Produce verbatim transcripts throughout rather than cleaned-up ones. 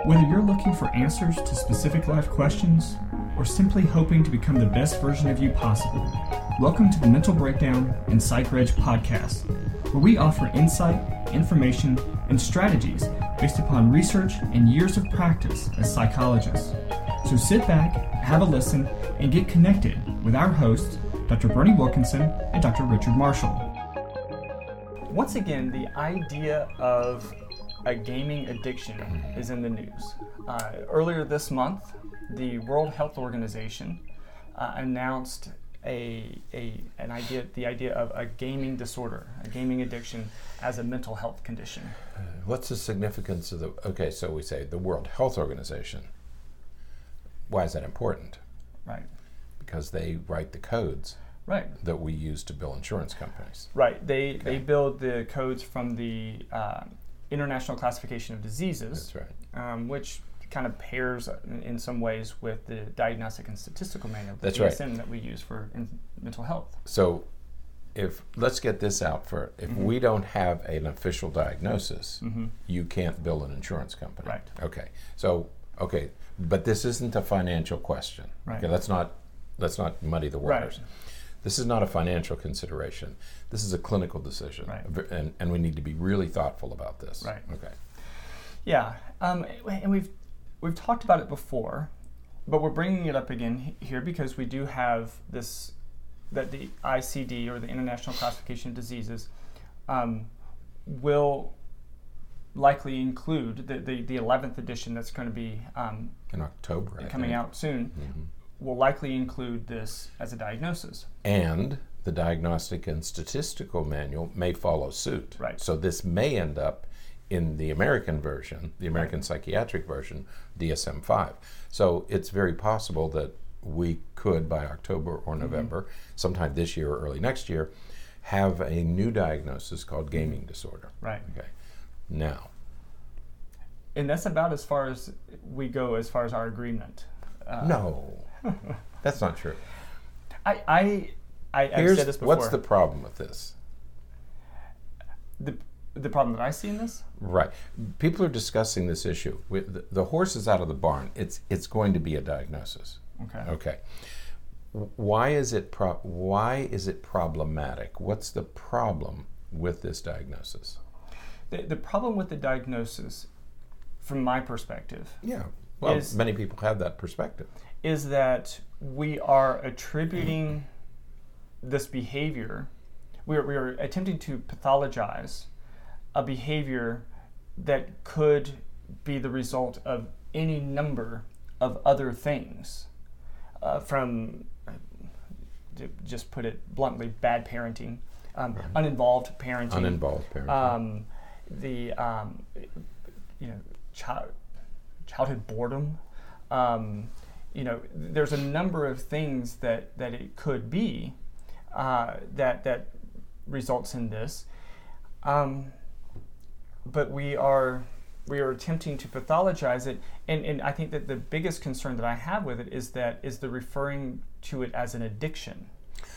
Whether you're looking for answers to specific life questions or simply hoping to become the best version of you possible, welcome to the Mental Breakdown and PsychReg podcast, where we offer insight, information, and strategies based upon research and years of practice as psychologists. So sit back, have a listen, and get connected with our hosts, Doctor Bernie Wilkinson and Doctor Richard Marshall. Once again, the idea of a gaming addiction is in the news. Uh, earlier this month, the World Health Organization uh, announced a, a an idea, the idea of a gaming disorder, a gaming addiction as a mental health condition. Uh, what's the significance of the, okay, so we say the World Health Organization. Why is that important? Right. Because they write the codes. Right. That we use to bill insurance companies. Right. They okay. they build the codes from the uh, International Classification of Diseases. That's right. Um, which kind of pairs in, in some ways with the Diagnostic and Statistical Manual, the That's D S M right. that we use for in mental health. So, if let's get this out for if mm-hmm. we don't have an official diagnosis, mm-hmm. you can't bill an insurance company. Right. Okay. So, okay, but this isn't a financial question. Right. Okay. Let's not let's not muddy the waters. Right. This is not a financial consideration. This is a clinical decision, right. and and we need to be really thoughtful about this. Right. Okay. Yeah, um, and we've we've talked about it before, but we're bringing it up again here because we do have this that the I C D, or the International Classification of Diseases, um, will likely include the, the the eleventh edition that's going to be um, in October I coming think. out soon. Mm-hmm. Will likely include this as a diagnosis. And the Diagnostic and Statistical Manual may follow suit. Right. So this may end up in the American version, the American right. Psychiatric version, D S M five. So it's very possible that we could, by October or November, mm-hmm. sometime this year or early next year, have a new diagnosis called gaming disorder. Right. Okay. Now. And that's about as far as we go as far as our agreement. Uh, no. That's not true. I, I, I, I've said this before. What's the problem with this? The the problem that I see in this? Right. People are discussing this issue. With the, the horse is out of the barn. It's it's going to be a diagnosis. Okay. Okay. Why is it pro- Why is it problematic? What's the problem with this diagnosis? The the problem with the diagnosis, from my perspective. Yeah. Well, is, many people have that perspective. Is that we are attributing this behavior, we are, we are attempting to pathologize a behavior that could be the result of any number of other things, uh, from, to just put it bluntly, bad parenting, um, right. uninvolved parenting, uninvolved parenting, um, the um, you know child. childhood boredom, um, you know, there's a number of things that, that it could be uh, that that results in this, um, but we are we are attempting to pathologize it, and, and I think that the biggest concern that I have with it is that is the referring to it as an addiction.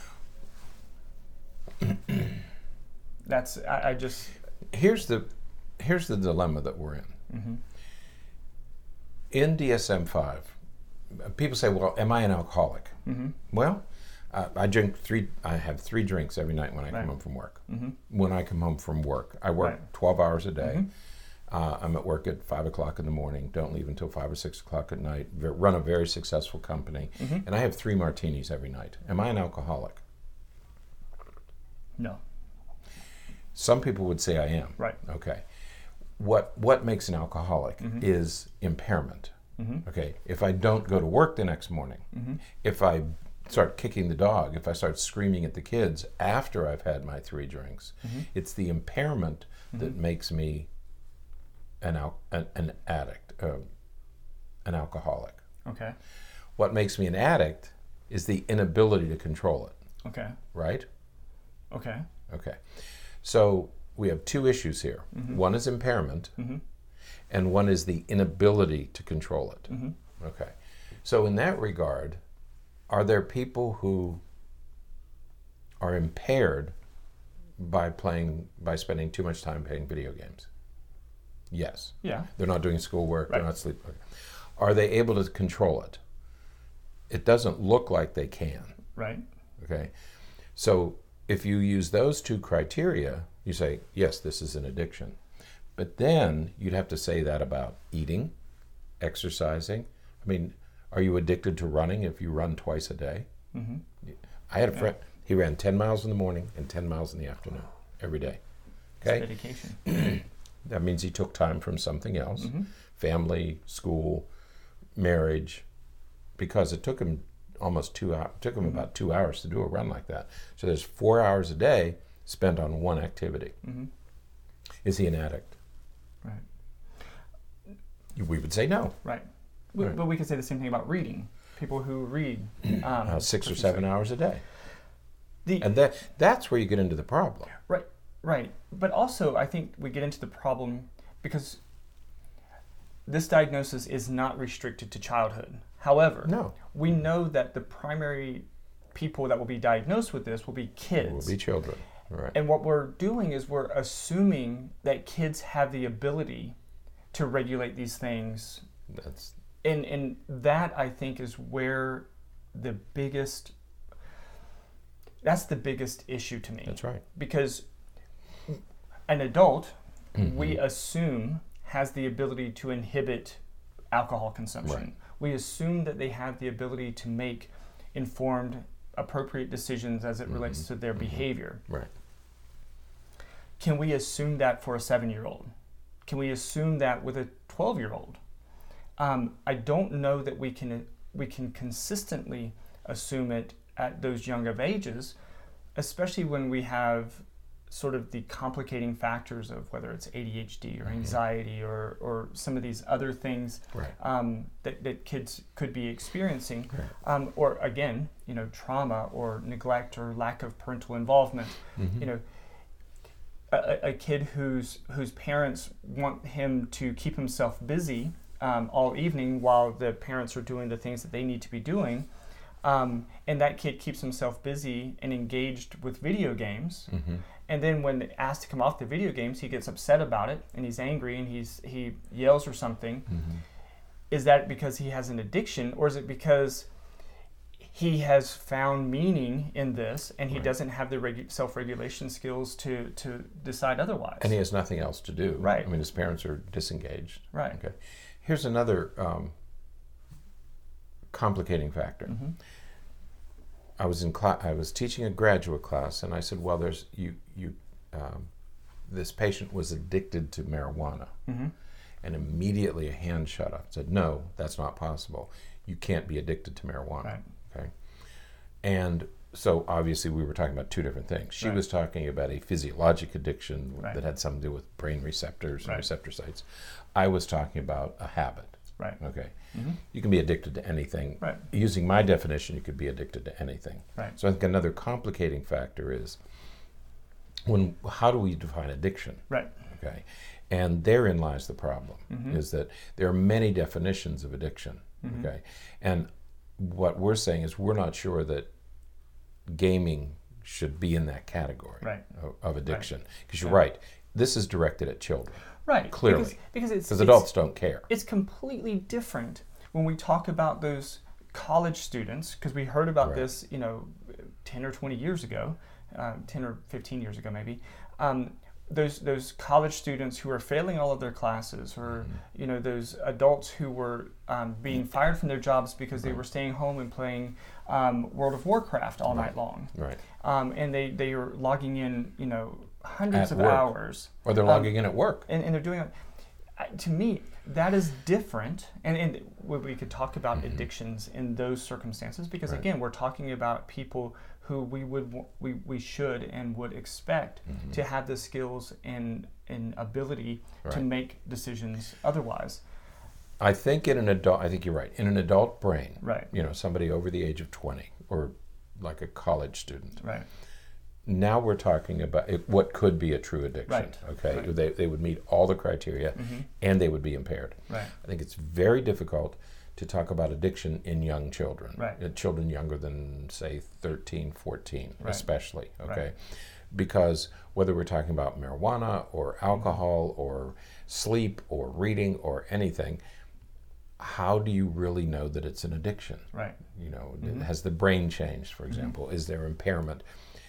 That's I, I just here's the here's the dilemma that we're in. Mm-hmm. In D S M five, people say, well, am I an alcoholic? Mm-hmm. Well, uh, I drink three, I have three drinks every night when I right. come home from work. Mm-hmm. When I come home from work, I work right. twelve hours a day. Mm-hmm. Uh, I'm at work at five o'clock in the morning, don't leave until five or six o'clock at night, run a very successful company, mm-hmm. and I have three martinis every night. Am I an alcoholic? No. Some people would say I am. Right. Okay. What what makes an alcoholic mm-hmm. is impairment. Mm-hmm. Okay, if I don't go to work the next morning, mm-hmm. if I start kicking the dog, if I start screaming at the kids after I've had my three drinks, mm-hmm. it's the impairment mm-hmm. that makes me an al- an, an addict, uh, an alcoholic. Okay. What makes me an addict is the inability to control it. Okay. Right? Okay. Okay. So we have two issues here. Mm-hmm. One is impairment, mm-hmm. and one is the inability to control it. Mm-hmm. Okay. So in that regard, are there people who are impaired by playing, by spending too much time playing video games? Yes. Yeah. They're not doing schoolwork. Right. They're not sleeping. Are they able to control it? It doesn't look like they can. Right. Okay. So if you use those two criteria, you say, yes, this is an addiction. But then you'd have to say that about eating, exercising. I mean, are you addicted to running if you run twice a day? Mm-hmm. I had a Yeah. friend, he ran ten miles in the morning and ten miles in the afternoon every day. Okay? It's dedication. That means he took time from something else, Mm-hmm. family, school, marriage, because it took him almost two hours, took him Mm-hmm. about two hours to do a run like that. So there's four hours a day spent on one activity. Mm-hmm. Is he an addict? Right. We would say no. Right. We, Right. But we could say the same thing about reading. People who read um, Uh, six or seven hours a day. The, And that that's where you get into the problem. Right, right. But also, I think we get into the problem because this diagnosis is not restricted to childhood. However, No. we know that the primary people that will be diagnosed with this will be kids. It will be children. Right. And what we're doing is we're assuming that kids have the ability to regulate these things. That's And, and that, I think, is where the biggest, that's the biggest issue to me. that's right. Because an adult, Mhm. we assume, has the ability to inhibit alcohol consumption. Right. We assume that they have the ability to make informed, appropriate decisions as it relates Mhm. to their Mhm. behavior. Right. Can we assume that for a seven-year-old? Can we assume that with a twelve-year-old? Um, I don't know that we can we can consistently assume it at those young of ages, especially when we have sort of the complicating factors of whether it's A D H D or anxiety or, or some of these other things Right. um, that, that kids could be experiencing. Right. Um, or again, you know, trauma or neglect or lack of parental involvement. Mhm. You know, a, a kid whose whose parents want him to keep himself busy um, all evening while the parents are doing the things that they need to be doing, um, and that kid keeps himself busy and engaged with video games. Mhm. And then when asked to come off the video games, he gets upset about it and he's angry and he's he yells or something. Mhm. Is that because he has an addiction, or is it because he has found meaning in this and he Right. doesn't have the regu- self-regulation skills to, to decide otherwise? And he has nothing else to do. Right. I mean, his parents are disengaged. Right. Okay. Here's another um, complicating factor. Mhm. I was in cla- I was teaching a graduate class, and I said, "Well, there's you you um, this patient was addicted to marijuana," Mhm. and immediately a hand shut up. Said, "No, that's not possible. You can't be addicted to marijuana." Right. Okay, and so obviously we were talking about two different things. She Right. was talking about a physiologic addiction Right. that had something to do with brain receptors and Right. receptor sites. I was talking about a habit. Right. Okay, Mhm. you can be addicted to anything. Right. Using my definition, you could be addicted to anything. Right. So I think another complicating factor is when how do we define addiction? Right. Okay, and therein lies the problem. Mhm. Is that there are many definitions of addiction. Mhm. Okay, and what we're saying is we're not sure that gaming should be in that category Right. of, of addiction. Because you're Yeah. right, this is directed at children. Right. Clearly. Because, because it's, Because it's adults don't care. It's completely different when we talk about those college students, because we heard about Right. this, you know, ten or twenty years ago, uh, ten or fifteen years ago maybe. Um, those those college students who are failing all of their classes, or Mm-hmm. you know, those adults who were um, being fired from their jobs because they were staying home and playing um, World of Warcraft all Right. night long, Right. um, and they they are logging in, you know, hundreds At of work. hours. Or they're Um, logging in at work. and, and they're doing it. I- To me, that is different, and, and we we could talk about Mhm. addictions in those circumstances because Right. again, we're talking about people who we would w- we, we should and would expect Mhm. to have the skills and and ability to Right. make decisions otherwise. I think in an adult, I think you're right. In an adult brain, Right. you know, somebody over the age of twenty or like a college student. Right. Now we're talking about it, what could be a true addiction. Right. Okay, Right. They, they would meet all the criteria Mhm. and they would be impaired. Right. I think it's very difficult to talk about addiction in young children. Right. Uh, Children younger than, say, thirteen, fourteen, Right. especially. Okay. because whether we're talking about marijuana or alcohol or sleep or reading or anything, how do you really know that it's an addiction? Right. You know, Mm-hmm. has the brain changed, for example? Mm-hmm. Is there impairment?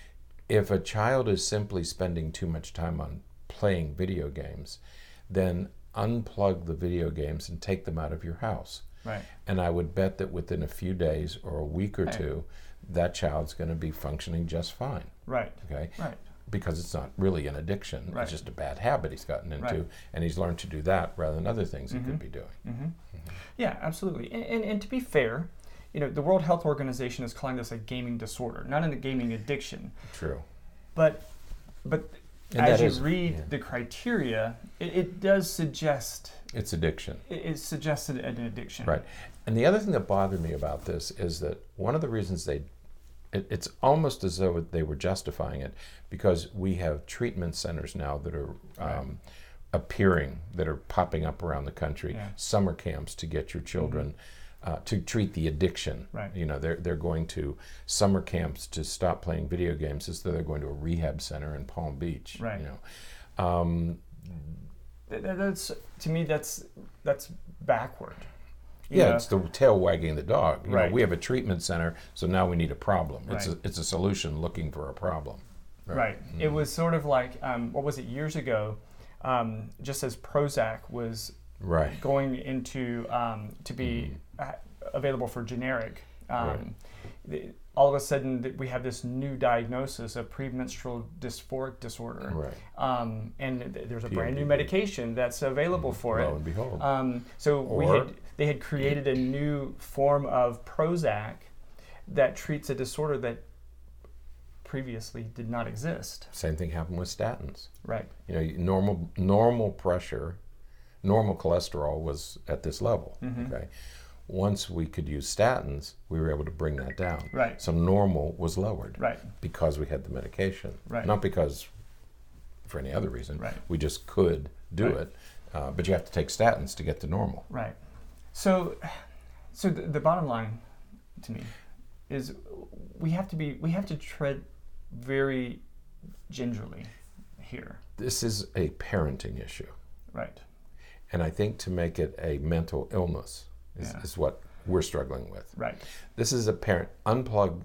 If a child is simply spending too much time on playing video games, then unplug the video games and take them out of your house. Right. And I would bet that within a few days or a week or right. two, that child's going to be functioning just fine. Right. Okay. Right. Because it's not really an addiction; right. it's just a bad habit he's gotten into, right. and he's learned to do that rather than other things mm-hmm. he could be doing. Mm-hmm. Mm-hmm. Yeah, absolutely. And, and and to be fair, you know, the World Health Organization is calling this a gaming disorder, not a gaming addiction. True. But but and as you is, read yeah. the criteria, it, it does suggest it's addiction. It, it suggests an addiction. Right. And the other thing that bothered me about this is that one of the reasons they It, it's almost as though they were justifying it because we have treatment centers now that are um, right. appearing, that are popping up around the country, yeah. summer camps to get your children mm-hmm. uh, to treat the addiction. Right. You know, they're, they're going to summer camps to stop playing video games as though they're going to a rehab center in Palm Beach. Right. You know, um, that, that's to me that's that's backward. You yeah, know? it's the tail wagging the dog. You right. know, we have a treatment center, so now we need a problem. Right. It's a, it's a solution looking for a problem. Right. right. Mm-hmm. It was sort of like, um, what was it, years ago, um, just as Prozac was right. going into, um, to be mm-hmm. uh, available for generic, um, right. the, all of a sudden th- we have this new diagnosis of premenstrual dysphoric disorder. Right. Um, and th- there's a P M D D. brand new medication that's available for Lo it. and behold. Um, so or, we had, they had created a new form of Prozac that treats a disorder that previously did not exist. Same thing happened with statins. Right. You know, normal normal pressure, normal cholesterol was at this level. Mm-hmm. Okay. Once we could use statins, we were able to bring that down. Right. So normal was lowered. Right. Because we had the medication. Right. Not because for any other reason. Right. We just could do right. it. Uh, but you have to take statins to get to normal. Right. So, so the, the bottom line to me is we have to be we have to tread very gingerly here. This is a parenting issue. Right. And I think to make it a mental illness is, yeah. is what we're struggling with. Right. This is a parent, unplug,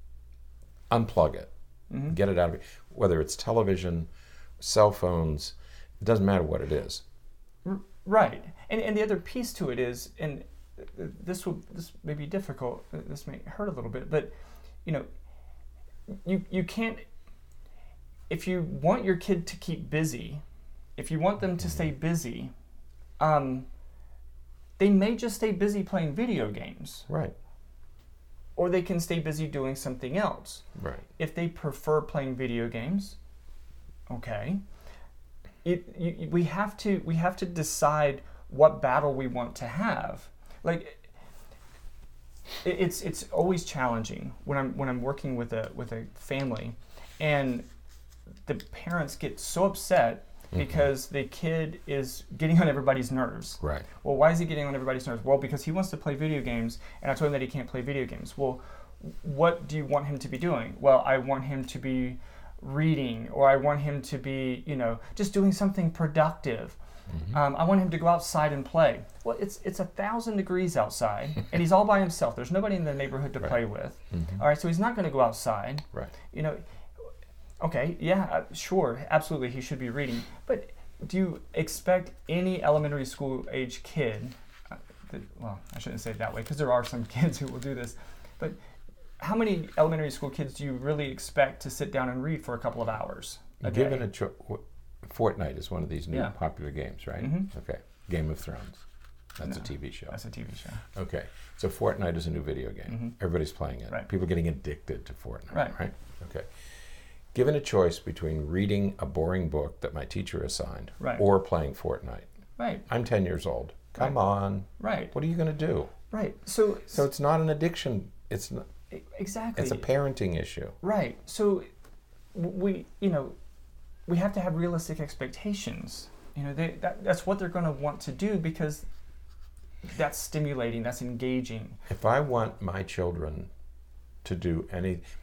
unplug it, mm-hmm. get it out of it. Whether it's television, cell phones, it doesn't matter what it is. Right. And and the other piece to it is, and this will this may be difficult, this may hurt a little bit, but you know, you you can't, if you want your kid to keep busy, if you want them to stay busy, um, they may just stay busy playing video games. Right. Or they can stay busy doing something else. Right. If they prefer playing video games, okay. It, you, we have to we have to decide what battle we want to have. Like it, it's it's always challenging when I'm when I'm working with a with a family, and the parents get so upset mm-hmm. because the kid is getting on everybody's nerves. Right. Well, why is he getting on everybody's nerves? Well, because he wants to play video games, and I told him that he can't play video games. Well, what do you want him to be doing? Well, I want him to be reading, or I want him to be, you know, just doing something productive. Mm-hmm. Um, I want him to go outside and play. Well, it's it's a thousand degrees outside, and he's all by himself. There's nobody in the neighborhood to right. play with. Mm-hmm. All right, so he's not going to go outside. Right. You know, okay, yeah, uh, sure, absolutely, he should be reading. But do you expect any elementary school age kid? Uh, that, well, I shouldn't say it that way because there are some kids who will do this, but how many elementary school kids do you really expect to sit down and read for a couple of hours a Given day? a cho- Fortnite is one of these new yeah. popular games, right? Mm-hmm. Okay. Game of Thrones. That's no, a T V show. That's a T V show. Okay. So Fortnite is a new video game. Mm-hmm. Everybody's playing it. Right. People are getting addicted to Fortnite. Right. Right? Okay. Given a choice between reading a boring book that my teacher assigned right. or playing Fortnite. Right. I'm ten years old. Come right. on. Right. What are you going to do? Right. So So it's not an addiction. It's not, exactly. It's a parenting issue. Right. So we, you know, we have to have realistic expectations. You know, they, that, that's what they're going to want to do because that's stimulating, that's engaging. If I want my children to do any,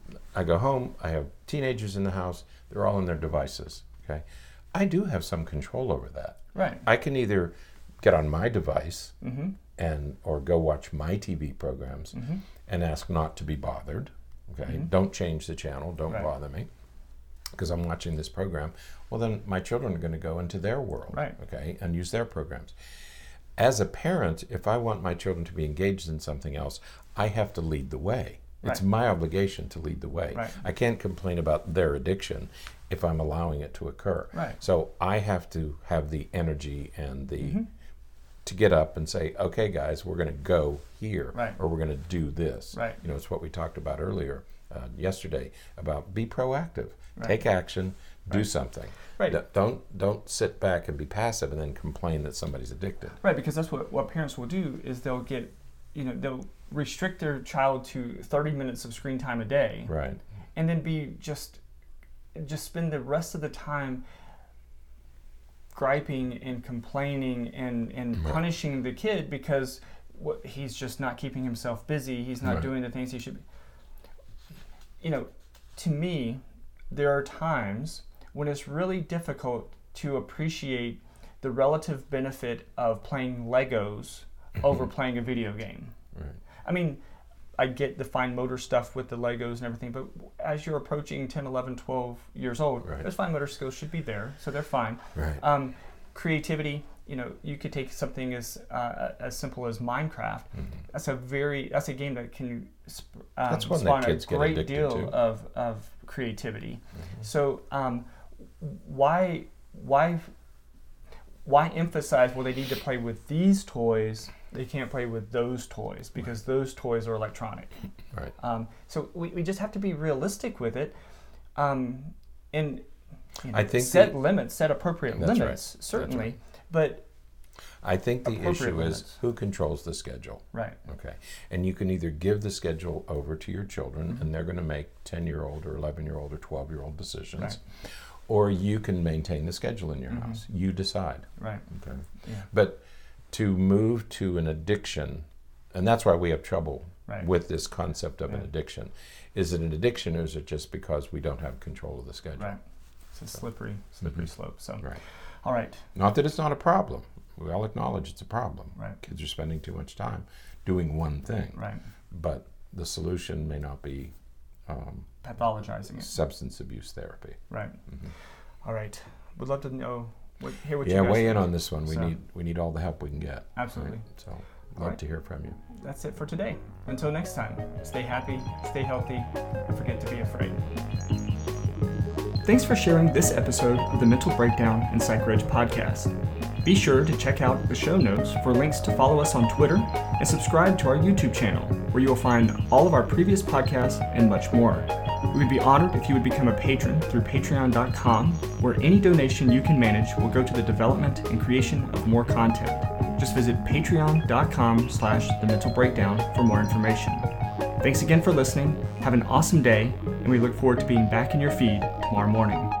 I go home, I have teenagers in the house, they're all in their devices, okay? I do have some control over that. Right. I can either get on my device Mm-hmm. and or go watch my T V programs Mm-hmm. and ask not to be bothered, okay? Mhm. Don't change the channel, don't Right. bother me, because I'm watching this program. Well, then my children are going to go into their world, Right. okay, and use their programs. As a parent, if I want my children to be engaged in something else, I have to lead the way. It's Right. my obligation to lead the way. Right. I can't complain about their addiction if I'm allowing it to occur. Right. So I have to have the energy and the Mhm. to get up and say, okay, guys, we're going to go here, Right. or we're going to do this. Right. You know, it's what we talked about earlier uh, yesterday about be proactive, Right. take action, do Right. something. Right. D- Don't don't sit back and be passive and then complain that somebody's addicted. Right, because that's what, what parents will do is they'll get, you know, they'll restrict their child to thirty minutes of screen time a day, Right. and then be just, just spend the rest of the time griping and complaining and, and Right. punishing the kid because what, he's just not keeping himself busy. He's not Right. doing the things he should be. You know, to me, there are times when it's really difficult to appreciate the relative benefit of playing Legos over playing a video game. Right. I mean, I get the fine motor stuff with the Legos and everything, but as you're approaching ten, eleven, twelve years old, Right. those fine motor skills should be there, so they're fine. Right. Um, creativity, you know, you could take something as uh, as simple as Minecraft. Mhm. That's a very that's a game that can sp- um, That's one that spawn a kids get great addicted deal to. of of creativity. Mhm. So um, why why why emphasize, well, they need to play with these toys, they can't play with those toys because those toys are electronic. Right. Um, so we, we just have to be realistic with it, um, and you know, I think set the- limits, set appropriate That's right. limits, That's certainly, right. but I think the Appropriate issue limits. is who controls the schedule. right, Okay. And you can either give the schedule over to your children Mhm. and they're going to make ten-year-old or eleven-year-old or twelve-year-old decisions, Right. or you can maintain the schedule in your Mhm. house. You decide. right, Okay. yeah, But to move to an addiction, and that's why we have trouble right, with this concept of an Yeah. addiction. Is it an addiction, or is it just because we don't have control of the schedule? right. It's a slippery, slippery Mhm. slope. So, Right. all right, Not that it's not a problem. We all acknowledge it's a problem. right, Kids are spending too much time doing one thing, right. but the solution may not be um, Pathologizing it, substance abuse therapy. right. Mhm. All right, would love to know, what, hear what Yeah, you guys weigh in think. on this one. We So- need we need all the help we can get. Absolutely. Right? So, love right. to hear from you. That's it for today. Until next time, stay happy, stay healthy, and forget to be afraid. Thanks for sharing this episode of the Mental Breakdown and PsychReg podcast. Be sure to check out the show notes for links to follow us on Twitter and subscribe to our YouTube channel, where you will find all of our previous podcasts and much more. We would be honored if you would become a patron through patreon dot com, where any donation you can manage will go to the development and creation of more content. Just visit patreon dot com slash the mental breakdown for more information. Thanks again for listening, have an awesome day, and we look forward to being back in your feed tomorrow morning.